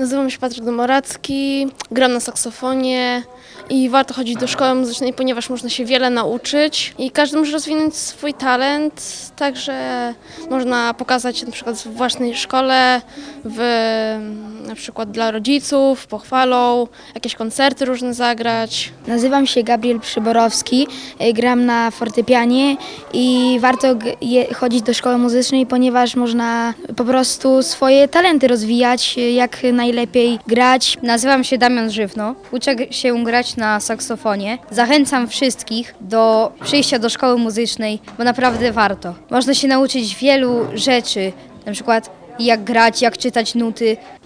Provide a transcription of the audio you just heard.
Nazywam się Patryk Domoracki, gram na saksofonie i warto chodzić do szkoły muzycznej, ponieważ można się wiele nauczyć i każdy może rozwinąć swój talent, także można pokazać się na przykład w własnej szkole, na przykład dla rodziców, pochwalą, jakieś koncerty różne zagrać. Nazywam się Gabriel Przyborowski, gram na fortepianie i warto chodzić do szkoły muzycznej, ponieważ można po prostu swoje talenty rozwijać, jak najlepiej grać. Nazywam się Damian Żywno, uczę się grać na saksofonie. Zachęcam wszystkich do przyjścia do szkoły muzycznej, bo naprawdę warto. Można się nauczyć wielu rzeczy, na przykład jak grać, jak czytać nuty.